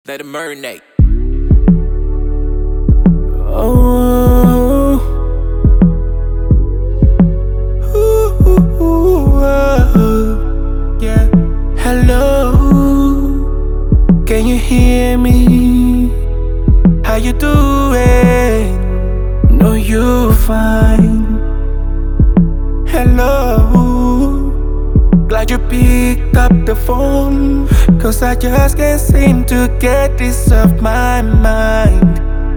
Let it marinate. Oh, yeah. Hello, can you hear me? How you doing? Know you fine. Hello, glad you picked up the phone, 'cause I just can't seem to get this off my mind.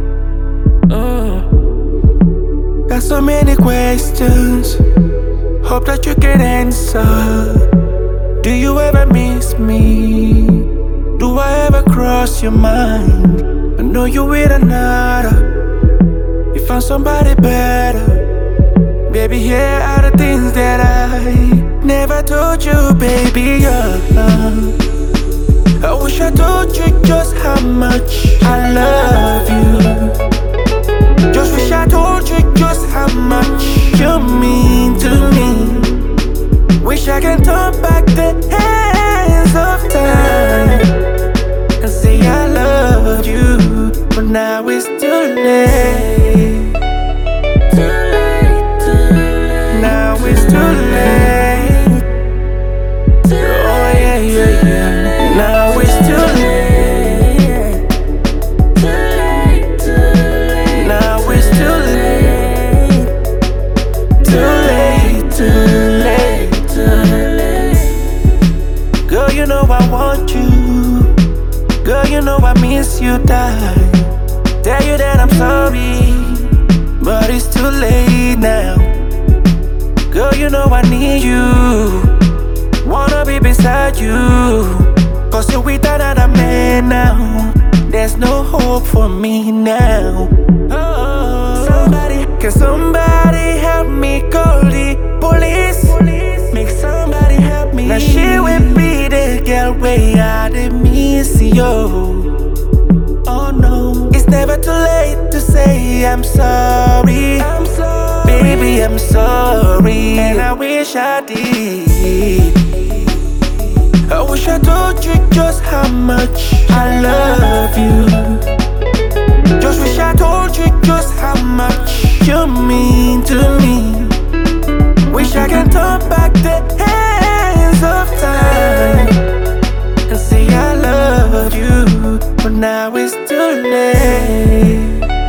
Got so many questions, hope that you can answer. Do you ever miss me? Do I ever cross your mind? I know you with another, you found somebody better. Baby, here are the things that I never told you, baby. I wish I told you just how much I love you. Just wish I told you just how much you mean to me. Wish I can turn back the hands of time and say I love you, but now it's too late. Now it's too late. Oh yeah, yeah, yeah. Now it's too late. Now it's too late. Too late, too late, too late. Girl, you know I want you. Girl, you know I miss you, die. Tell you that I'm sorry, but it's too late now. Girl, you know I need you. Wanna be beside you, 'cause you're with another man now. There's no hope for me now. Can somebody help me call the police? Make somebody help me. Now she will be the girl way I did miss you. Oh no, it's never too late to say I'm sorry. Baby, I'm sorry, and I wish I did. I wish I told you just how much I love you. Just wish I told you just how much you mean to me. Wish I can turn back the hands of time and say I love you, but now it's too late.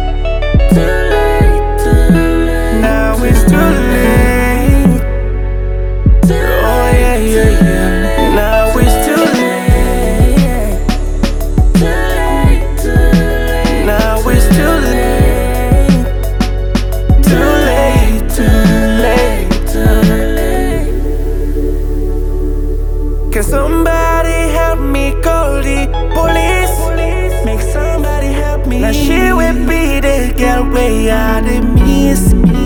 Now it's too late. Oh yeah, yeah, yeah. Now it's too late. Now it's too late. Too late, too late, too late. Can somebody help me call the police? Make somebody help me. Now she will be the girl way I did miss.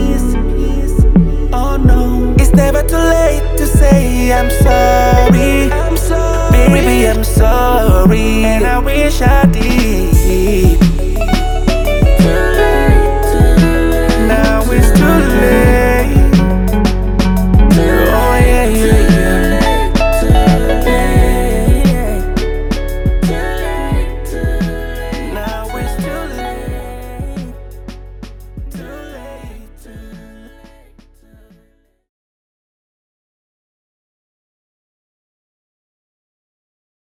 Oh no, it's never too late to say I'm sorry. Baby,